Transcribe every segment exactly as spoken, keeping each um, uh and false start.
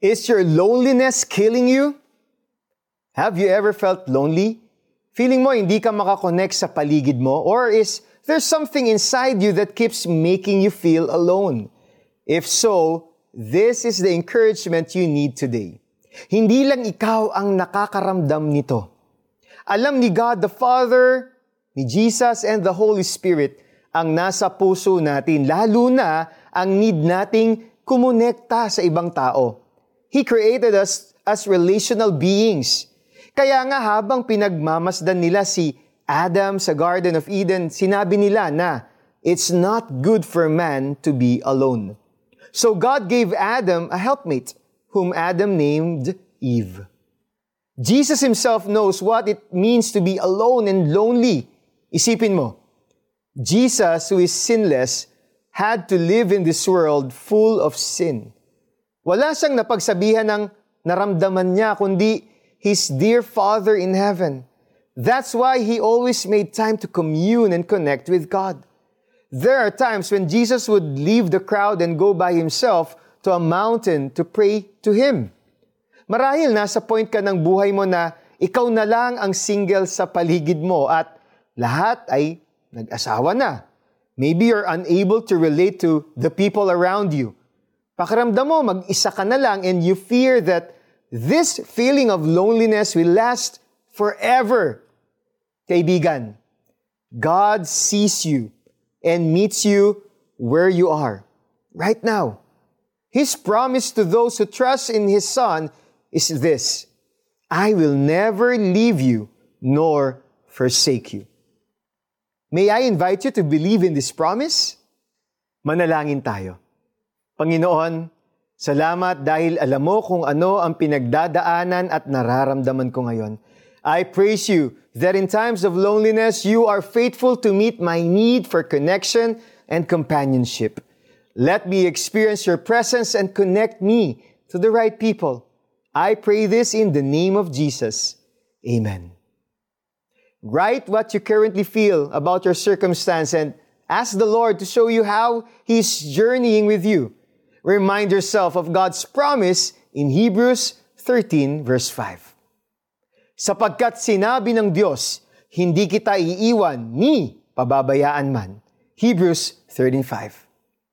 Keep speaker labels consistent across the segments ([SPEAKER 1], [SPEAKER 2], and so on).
[SPEAKER 1] Is your loneliness killing you? Have you ever felt lonely? Feeling mo hindi ka makakonect sa paligid mo? Or is there something inside you that keeps making you feel alone? If so, this is the encouragement you need today. Hindi lang ikaw ang nakakaramdam nito. Alam ni God the Father, ni Jesus, and the Holy Spirit ang nasa puso natin, lalo na ang need nating kumonekta sa ibang tao. He created us as relational beings. Kaya nga habang pinagmamasdan nila si Adam sa Garden of Eden, sinabi nila na it's not good for man to be alone. So God gave Adam a helpmate, whom Adam named Eve. Jesus himself knows what it means to be alone and lonely. Isipin mo, Jesus, who is sinless, had to live in this world full of sin. Wala siyang napagsabihan ng naramdaman niya, kundi His dear Father in heaven. That's why He always made time to commune and connect with God. There are times when Jesus would leave the crowd and go by Himself to a mountain to pray to Him. Marahil nasa point ka ng buhay mo na ikaw na lang ang single sa paligid mo at lahat ay nag-asawa na. Maybe you're unable to relate to the people around you. Pakiramdam mo, mag-isa ka na lang and you fear that this feeling of loneliness will last forever. Kaibigan, God sees you and meets you where you are, right now. His promise to those who trust in His Son is this: I will never leave you nor forsake you. May I invite you to believe in this promise? Manalangin tayo. Panginoon, salamat dahil alam mo kung ano ang pinagdadaanan at nararamdaman ko ngayon. I praise you that in times of loneliness, you are faithful to meet my need for connection and companionship. Let me experience your presence and connect me to the right people. I pray this in the name of Jesus. Amen. Write what you currently feel about your circumstance and ask the Lord to show you how He's journeying with you. Remind yourself of God's promise in Hebrews thirteen verse five. Sapagkat sinabi ng Diyos, hindi kita iiwan ni pababayaan man. Hebrews thirteen five.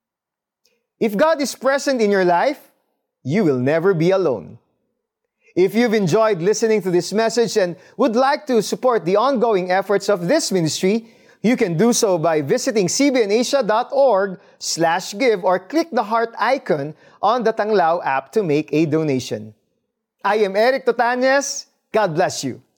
[SPEAKER 1] If God is present in your life, you will never be alone. If you've enjoyed listening to this message and would like to support the ongoing efforts of this ministry, you can do so by visiting cbnasia.org slash give or click the heart icon on the Tanglao app to make a donation. I am Eric Totanes. God bless you.